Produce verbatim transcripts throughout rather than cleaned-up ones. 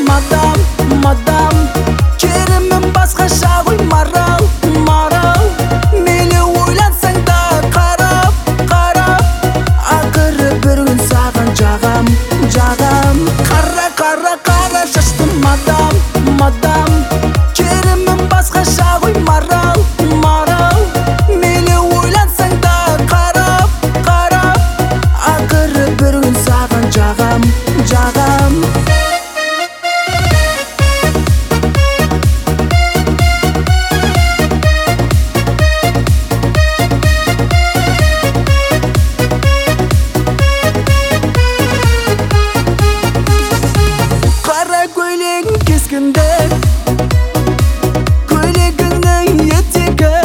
мадам, мадам. Керімім басқаша ғой марал, марал. Мейлі ойлансаң да қарап, қарап. Ақыры бір күн саған жағам, жағам. Қара, қара, қара шашты мадам, мадам. Керімім басқаша ғой марал, марал. Мейлі ойлансаң да қарап, қарап. Ақыры бір күн саған жағам, жағам. Кескінді көйлегінің етегі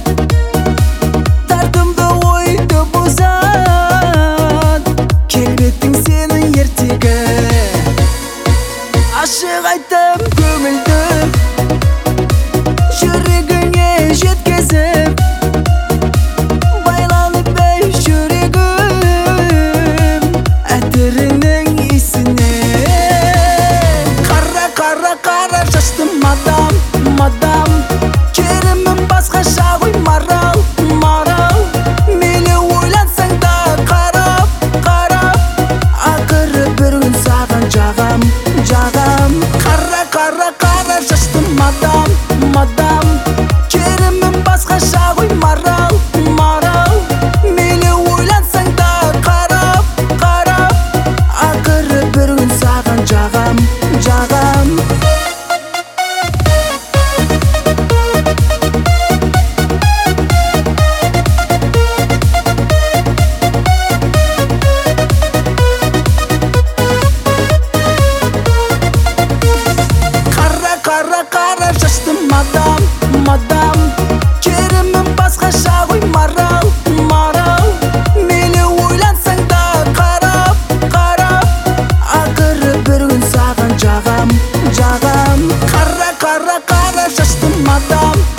тартымды ойды бұзад келбеттің сенің ертегі ашық айтым көңілді жүрегіңе жеткізіп байланып бей жүрегім әтірінің исіне қара шашты мадам, мадам. Керімім басқаша ғой марал, марал. Мейлі ойлансаң да қарап, қарап. Ақыры бір күн саған жағам, жағам. Қара, қара, қара шашты мадам, мадам. Керімім басқаша ғой марал, марал. Мейлі ойлансаң да қарап, қарап. Ақыры бір күн саған жағам, жағам. Қара, қара шашты мадам, мадам. Керімім басқаша ғой марал, марал. Мейлі ойлансаң да қарап, қарап. Ақыры бір күн саған жағам, жағам. Қара, қара, қара шашты мадам.